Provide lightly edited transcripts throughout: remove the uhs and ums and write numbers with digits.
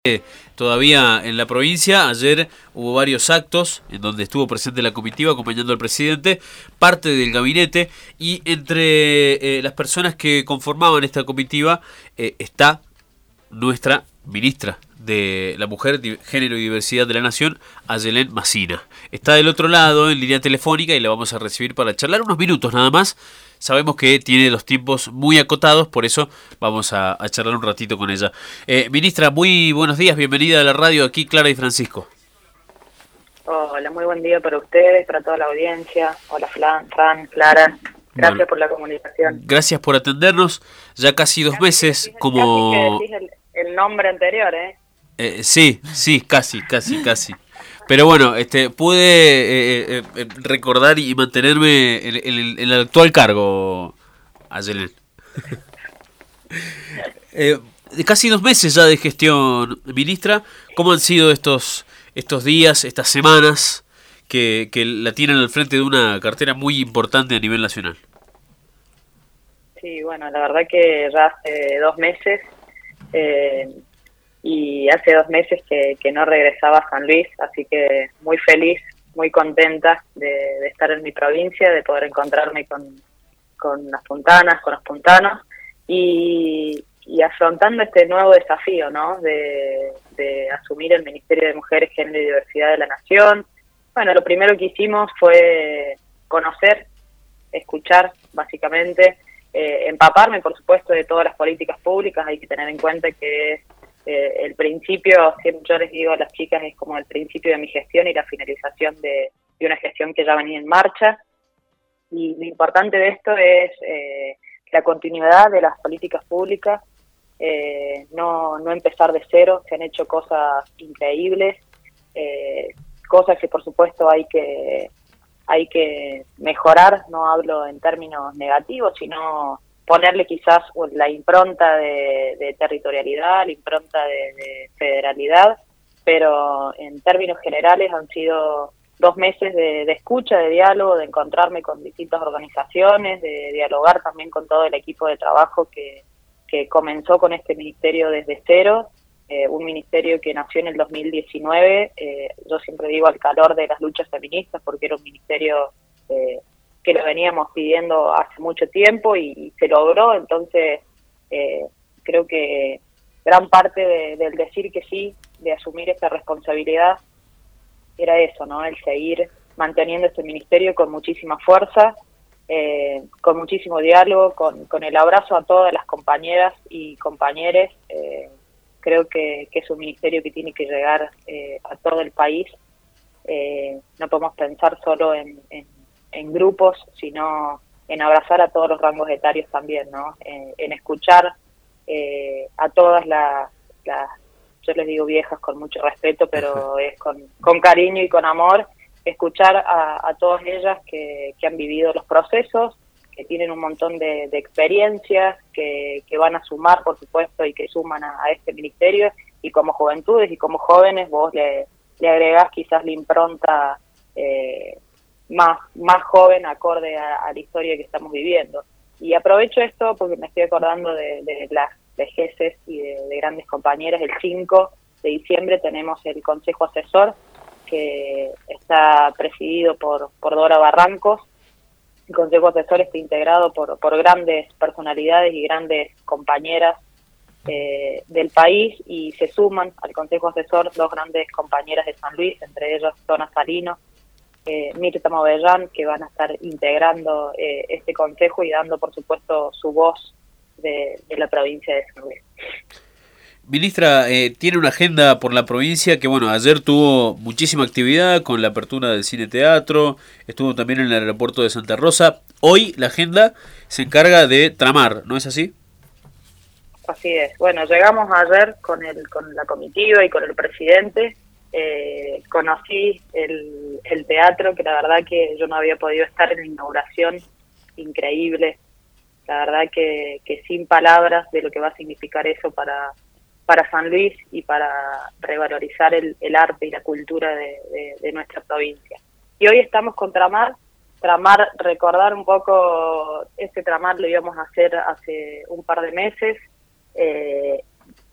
Todavía en la provincia. Ayer hubo varios actos en donde estuvo presente la comitiva acompañando al presidente, parte del gabinete, y entre las personas que conformaban esta comitiva está nuestra ministra de la Mujer, Género y Diversidad de la Nación, Ayelén Massina. Está del otro lado en línea telefónica y la vamos a recibir para charlar unos minutos nada más. Sabemos que tiene los tiempos muy acotados, por eso vamos a charlar un ratito con ella. Ministra, muy buenos días, bienvenida a la radio, aquí Clara y Francisco. Hola, muy buen día para ustedes, para toda la audiencia. Hola, Fran, Clara. Gracias por la comunicación. Gracias por atendernos. Ya casi 2 meses como... Casi que decís el nombre anterior, Sí, casi. Pero bueno, pude recordar y mantenerme en el actual cargo, Ayelén. Casi 2 meses ya de gestión, ministra. ¿Cómo han sido estos días, estas semanas que la tienen al frente de una cartera muy importante a nivel nacional? Sí, bueno, la verdad que ya hace 2 meses... y hace 2 meses que no regresaba a San Luis, así que muy feliz, muy contenta de estar en mi provincia, de poder encontrarme con las puntanas, con los puntanos, y afrontando este nuevo desafío, ¿no? De asumir el Ministerio de Mujeres, Género y Diversidad de la Nación. Bueno, lo primero que hicimos fue conocer, escuchar, básicamente, empaparme, por supuesto, de todas las políticas públicas. Hay que tener en cuenta que el principio, siempre yo les digo a las chicas, es como el principio de mi gestión y la finalización de una gestión que ya venía en marcha. Y lo importante de esto es la continuidad de las políticas públicas, no empezar de cero. Se han hecho cosas increíbles, cosas que por supuesto hay que mejorar. No hablo en términos negativos, sino ponerle quizás la impronta de territorialidad, la impronta de federalidad, pero en términos generales han sido 2 meses de escucha, de diálogo, de encontrarme con distintas organizaciones, de dialogar también con todo el equipo de trabajo que comenzó con este ministerio desde cero, un ministerio que nació en el 2019, yo siempre digo al calor de las luchas feministas, porque era un ministerio que lo veníamos pidiendo hace mucho tiempo y se logró. Entonces creo que gran parte del decir que sí, de asumir esta responsabilidad, era eso, ¿no? El seguir manteniendo este ministerio con muchísima fuerza, con muchísimo diálogo, con el abrazo a todas las compañeras y compañeros. Creo que es un ministerio que tiene que llegar a todo el país. No podemos pensar solo en grupos, sino en abrazar a todos los rangos etarios también, ¿no? En escuchar a todas las, yo les digo viejas con mucho respeto, pero es con cariño y con amor, escuchar a todas ellas que han vivido los procesos, que tienen un montón de experiencias, que van a sumar, por supuesto, y que suman a este ministerio, y como juventudes y como jóvenes vos le agregás quizás la impronta más joven, acorde a la historia que estamos viviendo. Y aprovecho esto porque me estoy acordando de las vejeces y de grandes compañeras. El 5 de diciembre tenemos el Consejo Asesor, que está presidido por Dora Barrancos. El Consejo Asesor está integrado por grandes personalidades y grandes compañeras del país, y se suman al Consejo Asesor 2 grandes compañeras de San Luis, entre ellas Dona Salino, Mirta Movellán, que van a estar integrando este consejo y dando, por supuesto, su voz de la provincia de San Luis. Ministra, tiene una agenda por la provincia que, bueno, ayer tuvo muchísima actividad con la apertura del Cine Teatro, estuvo también en el aeropuerto de Santa Rosa. Hoy la agenda se encarga de tramar, ¿no es así? Así es. Bueno, llegamos ayer con la comitiva y con el presidente. Conocí el teatro, que la verdad que yo no había podido estar en la inauguración, increíble. La verdad que sin palabras de lo que va a significar eso para San Luis y para revalorizar el arte y la cultura de nuestra provincia. Y hoy estamos con Tramar, recordar un poco, este Tramar lo íbamos a hacer hace un par de meses,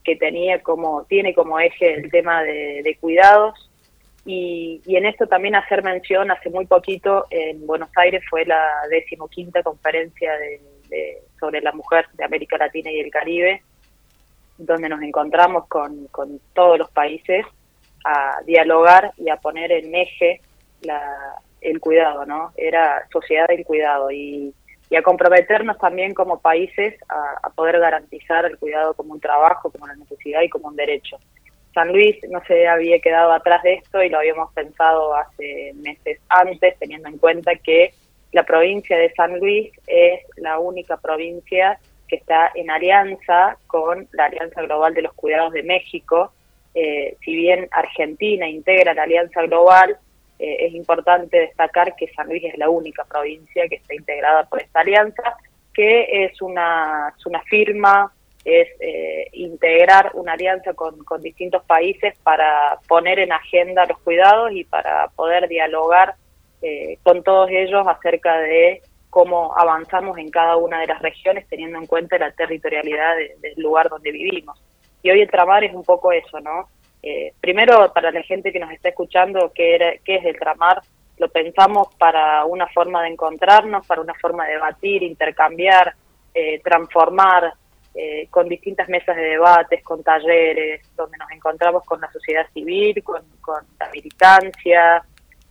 que tiene como eje el tema de cuidados, y en esto también hacer mención, hace muy poquito en Buenos Aires fue la 15ª conferencia sobre la mujer de América Latina y el Caribe, donde nos encontramos con todos los países a dialogar y a poner en eje el cuidado, ¿no? Era sociedad del cuidado, y a comprometernos también como países a poder garantizar el cuidado como un trabajo, como una necesidad y como un derecho. San Luis no se había quedado atrás de esto y lo habíamos pensado hace meses antes, teniendo en cuenta que la provincia de San Luis es la única provincia que está en alianza con la Alianza Global de los Cuidados de México. Si bien Argentina integra la Alianza Global, es importante destacar que San Luis es la única provincia que está integrada por esta alianza, que es una firma, es integrar una alianza con distintos países para poner en agenda los cuidados y para poder dialogar con todos ellos acerca de cómo avanzamos en cada una de las regiones, teniendo en cuenta la territorialidad del lugar donde vivimos. Y hoy el tramar es un poco eso, ¿no? Primero, para la gente que nos está escuchando, ¿qué es el tramar? Lo pensamos para una forma de encontrarnos, para una forma de debatir, intercambiar, transformar, con distintas mesas de debates, con talleres, donde nos encontramos con la sociedad civil, con la militancia,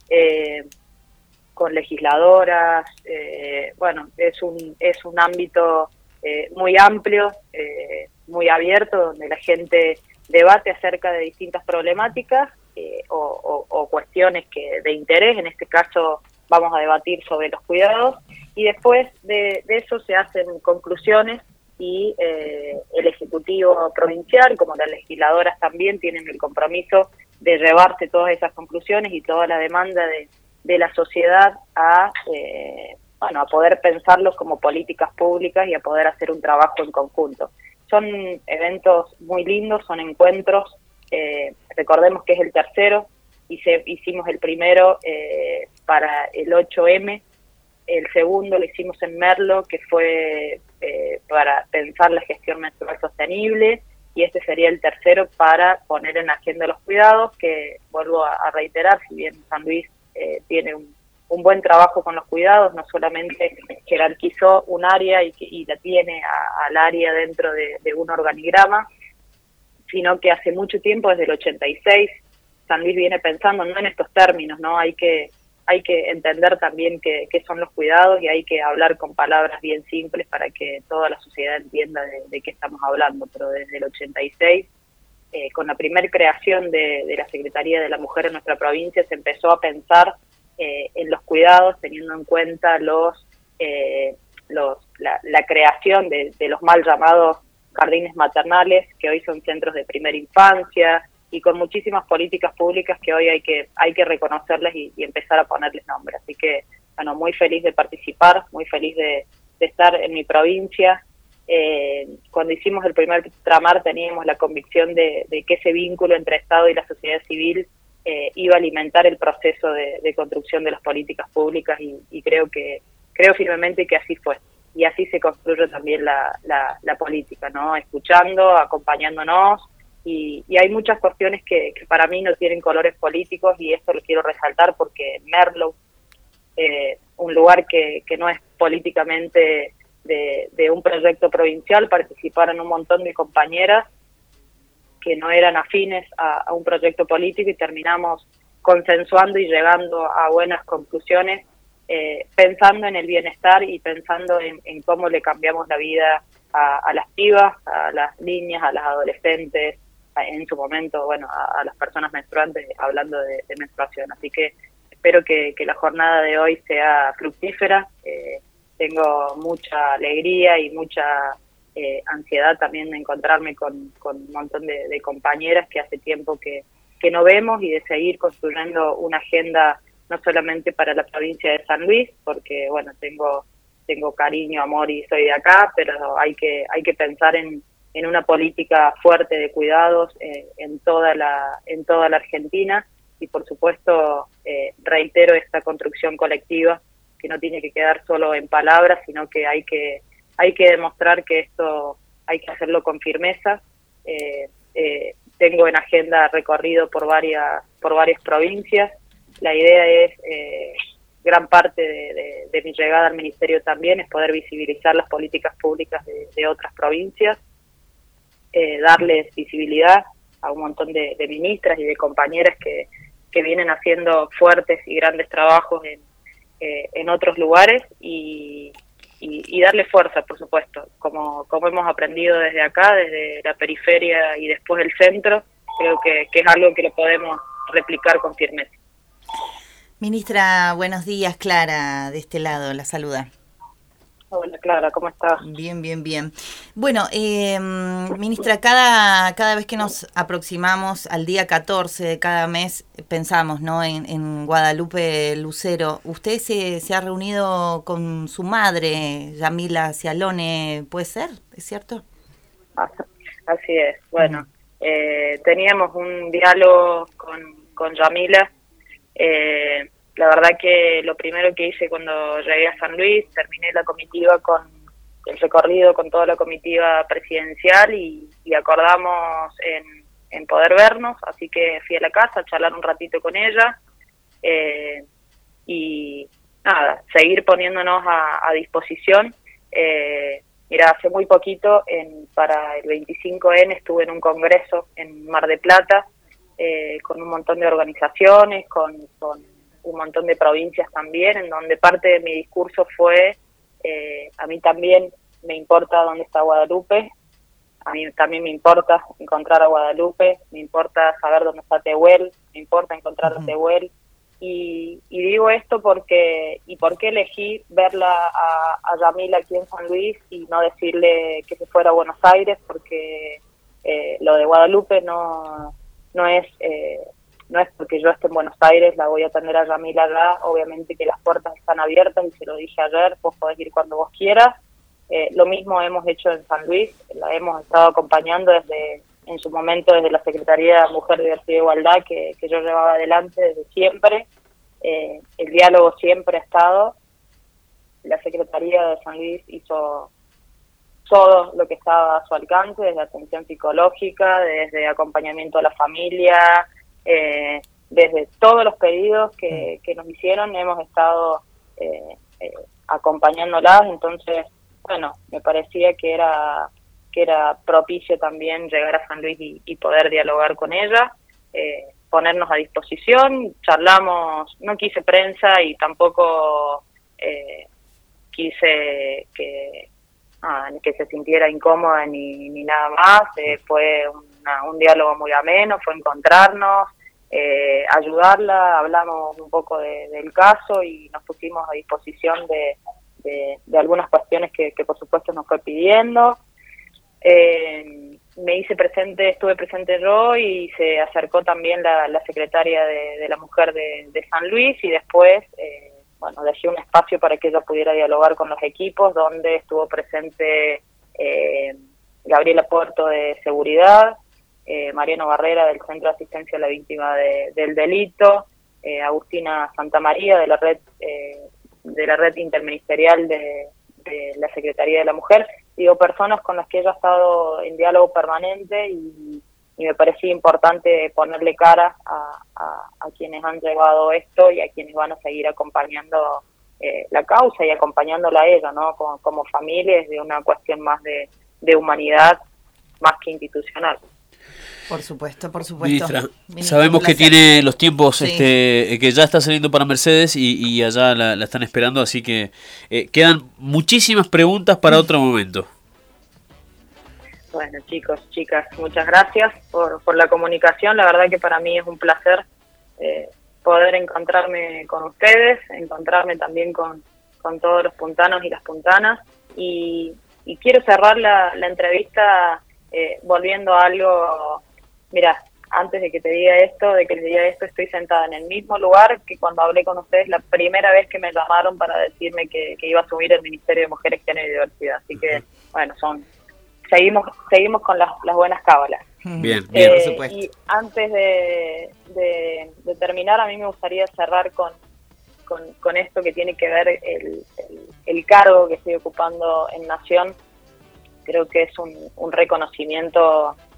con legisladoras. Bueno, es un ámbito muy amplio, muy abierto, donde la gente debate acerca de distintas problemáticas o cuestiones de interés. En este caso vamos a debatir sobre los cuidados, y después de eso se hacen conclusiones, y el Ejecutivo Provincial, como las legisladoras, también tienen el compromiso de llevarse todas esas conclusiones y toda la demanda de la sociedad a poder pensarlos como políticas públicas y a poder hacer un trabajo en conjunto. Son eventos muy lindos, son encuentros, recordemos que es el tercero, hicimos el primero para el 8M, el segundo lo hicimos en Merlo, que fue para pensar la gestión menstrual sostenible, y este sería el tercero para poner en agenda los cuidados, que vuelvo a reiterar, si bien San Luis tiene un buen trabajo con los cuidados, no solamente jerarquizó un área y la tiene al área dentro de un organigrama, sino que hace mucho tiempo, desde el 86, San Luis viene pensando no en estos términos, ¿no? Hay que entender también qué son los cuidados, y hay que hablar con palabras bien simples para que toda la sociedad entienda de qué estamos hablando. Pero desde el 86, con la primer creación de la Secretaría de la Mujer en nuestra provincia, se empezó a pensar en los cuidados, teniendo en cuenta la creación de los mal llamados jardines maternales, que hoy son centros de primera infancia, y con muchísimas políticas públicas que hoy hay que reconocerles y empezar a ponerles nombre. Así que, bueno, muy feliz de participar, muy feliz de estar en mi provincia. Cuando hicimos el primer tramar teníamos la convicción de que ese vínculo entre Estado y la sociedad civil iba a alimentar el proceso de construcción de las políticas públicas, y creo firmemente que así fue. Y así se construye también la política, ¿no? Escuchando, acompañándonos. Y hay muchas cuestiones que para mí no tienen colores políticos, y esto lo quiero resaltar porque Merlo, un lugar que no es políticamente de un proyecto provincial, participaron un montón de compañeras que no eran afines a un proyecto político, y terminamos consensuando y llegando a buenas conclusiones, pensando en el bienestar y pensando en cómo le cambiamos la vida a las pibas, a las niñas, a las adolescentes, en su momento, bueno, a las personas menstruantes, hablando de menstruación. Así que espero que la jornada de hoy sea fructífera. Tengo mucha alegría y mucha ansiedad también de encontrarme con un montón de compañeras que hace tiempo que no vemos, y de seguir construyendo una agenda no solamente para la provincia de San Luis, porque bueno, tengo cariño, amor y soy de acá, pero hay que pensar en una política fuerte de cuidados en toda la Argentina, y por supuesto reitero esta construcción colectiva que no tiene que quedar solo en palabras, sino que hay que demostrar que esto hay que hacerlo con firmeza, tengo en agenda recorrido por varias provincias. La idea es, gran parte de mi llegada al Ministerio también, es poder visibilizar las políticas públicas de otras provincias, darles visibilidad a un montón de ministras y de compañeras que vienen haciendo fuertes y grandes trabajos en otros lugares y darle fuerza, por supuesto, como hemos aprendido desde acá, desde la periferia y después el centro. Creo que es algo que lo podemos replicar con firmeza. Ministra, buenos días. Clara, de este lado, la saluda. Hola Clara, ¿cómo estás? Bien, bien, bien. Bueno, ministra, cada vez que nos aproximamos al día 14 de cada mes, pensamos, ¿no?, en Guadalupe Lucero. Usted se ha reunido con su madre, Yamila Cialone, ¿puede ser? ¿Es cierto? Así es. Bueno, teníamos un diálogo con Yamila. La verdad que lo primero que hice cuando llegué a San Luis, terminé la comitiva el recorrido con toda la comitiva presidencial y acordamos en poder vernos, así que fui a la casa a charlar un ratito con ella y nada, seguir poniéndonos a disposición. Mira, hace muy poquito, para el 25N, estuve en un congreso en Mar del Plata con un montón de organizaciones, con un montón de provincias también, en donde parte de mi discurso fue, a mí también me importa dónde está Guadalupe, a mí también me importa encontrar a Guadalupe, me importa saber dónde está Tehuel, me importa encontrar a Tehuel, y digo esto porque, ¿y por qué elegí verla a Yamila aquí en San Luis y no decirle que se fuera a Buenos Aires? Porque lo de Guadalupe no es porque yo esté en Buenos Aires, la voy a atender a Yamila allá. Obviamente que las puertas están abiertas y se lo dije ayer, vos podés ir cuando vos quieras. Lo mismo hemos hecho en San Luis, la hemos estado acompañando en su momento desde la Secretaría de Mujer, Diversidad e Igualdad que yo llevaba adelante desde siempre. El diálogo siempre ha estado. La Secretaría de San Luis hizo todo lo que estaba a su alcance, desde atención psicológica, desde acompañamiento a la familia, desde todos los pedidos que nos hicieron, hemos estado acompañándolas. Entonces, bueno, me parecía que era propicio también llegar a San Luis y poder dialogar con ella, ponernos a disposición. Charlamos, no quise prensa y tampoco quise que se sintiera incómoda ni nada más. Fue un diálogo muy ameno, fue encontrarnos, ayudarla, hablamos un poco del caso y nos pusimos a disposición de algunas cuestiones que por supuesto nos fue pidiendo. Estuve presente yo y se acercó también la secretaria de la Mujer de San Luis y después dejé un espacio para que ella pudiera dialogar con los equipos, donde estuvo presente Gabriela Puerto de Seguridad, Mariano Barrera del Centro de Asistencia a la Víctima del Delito, Agustina Santamaría de la red interministerial de la Secretaría de la Mujer. Digo, personas con las que ella ha estado en diálogo permanente y me parecía importante ponerle cara a quienes han llevado esto y a quienes van a seguir acompañando la causa y acompañándola a ella, ¿no? Como familia, es de una cuestión más de humanidad más que institucional. Por supuesto, por supuesto. Ministra, sabemos que tiene los tiempos, sí, que ya está saliendo para Mercedes y allá la están esperando, así que quedan muchísimas preguntas para otro momento. Bueno, chicos, chicas, muchas gracias por la comunicación. La verdad que para mí es un placer poder encontrarme con ustedes, encontrarme también con todos los puntanos y las puntanas. Y quiero cerrar la entrevista volviendo a algo. Mira, antes de que te diga esto, estoy sentada en el mismo lugar que cuando hablé con ustedes la primera vez que me llamaron para decirme que iba a asumir el Ministerio de Mujeres, Género y Diversidad. Así que, bueno, seguimos con las buenas cábalas. Bien, por supuesto. Y antes de terminar, a mí me gustaría cerrar con esto que tiene que ver el cargo que estoy ocupando en Nación. Creo que es un reconocimiento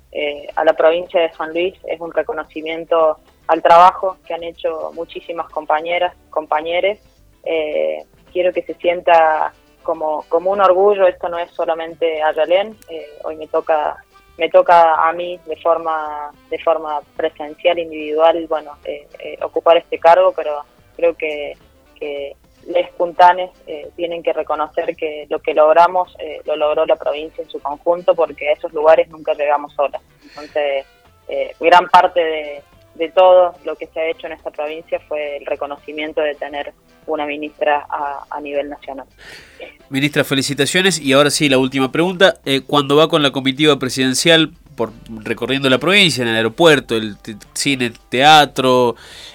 a la provincia de San Luis, es un reconocimiento al trabajo que han hecho muchísimas compañeras, compañeros. Quiero que se sienta como un orgullo. Esto no es solamente Ayalén, hoy me toca a mí de forma presencial, individual, bueno, ocupar este cargo, pero creo que les puntanes tienen que reconocer que lo que logramos lo logró la provincia en su conjunto, porque a esos lugares nunca llegamos solas. Entonces, gran parte de todo lo que se ha hecho en esta provincia fue el reconocimiento de tener una ministra a nivel nacional. Ministra, felicitaciones. Y ahora sí, la última pregunta. Cuando va con la comitiva presidencial recorriendo la provincia, en el aeropuerto, el cine, teatro,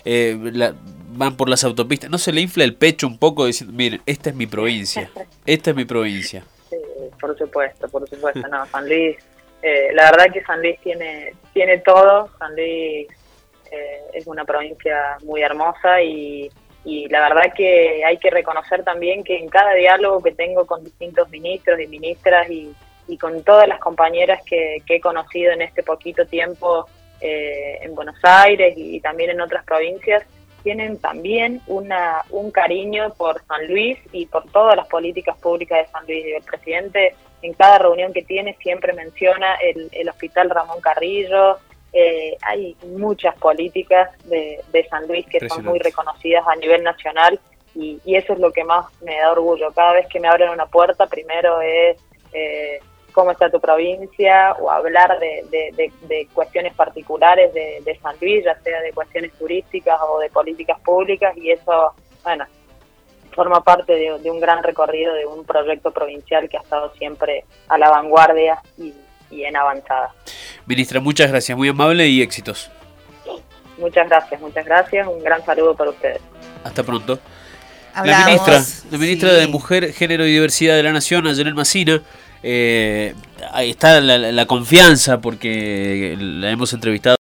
van por las autopistas, ¿no se le infla el pecho un poco diciendo, miren, esta es mi provincia, esta es mi provincia? Sí, por supuesto, no, San Luis, la verdad que San Luis tiene todo. San Luis es una provincia muy hermosa y la verdad que hay que reconocer también que en cada diálogo que tengo con distintos ministros y ministras y con todas las compañeras que he conocido en este poquito tiempo en Buenos Aires y también en otras provincias, tienen también un cariño por San Luis y por todas las políticas públicas de San Luis. Y el presidente en cada reunión que tiene siempre menciona el Hospital Ramón Carrillo. Hay muchas políticas de San Luis que son muy reconocidas a nivel nacional y eso es lo que más me da orgullo. Cada vez que me abren una puerta, primero es cómo está tu provincia, o hablar de cuestiones particulares de San Luis, ya sea de cuestiones turísticas o de políticas públicas, y eso, bueno, forma parte de un gran recorrido de un proyecto provincial que ha estado siempre a la vanguardia y en avanzada. Ministra, muchas gracias, muy amable y éxitos. Muchas gracias, un gran saludo para ustedes. Hasta pronto. Hablamos. La ministra de Mujer, Género y Diversidad de la Nación, Ayalén Macina. Ahí está la confianza, porque la hemos entrevistado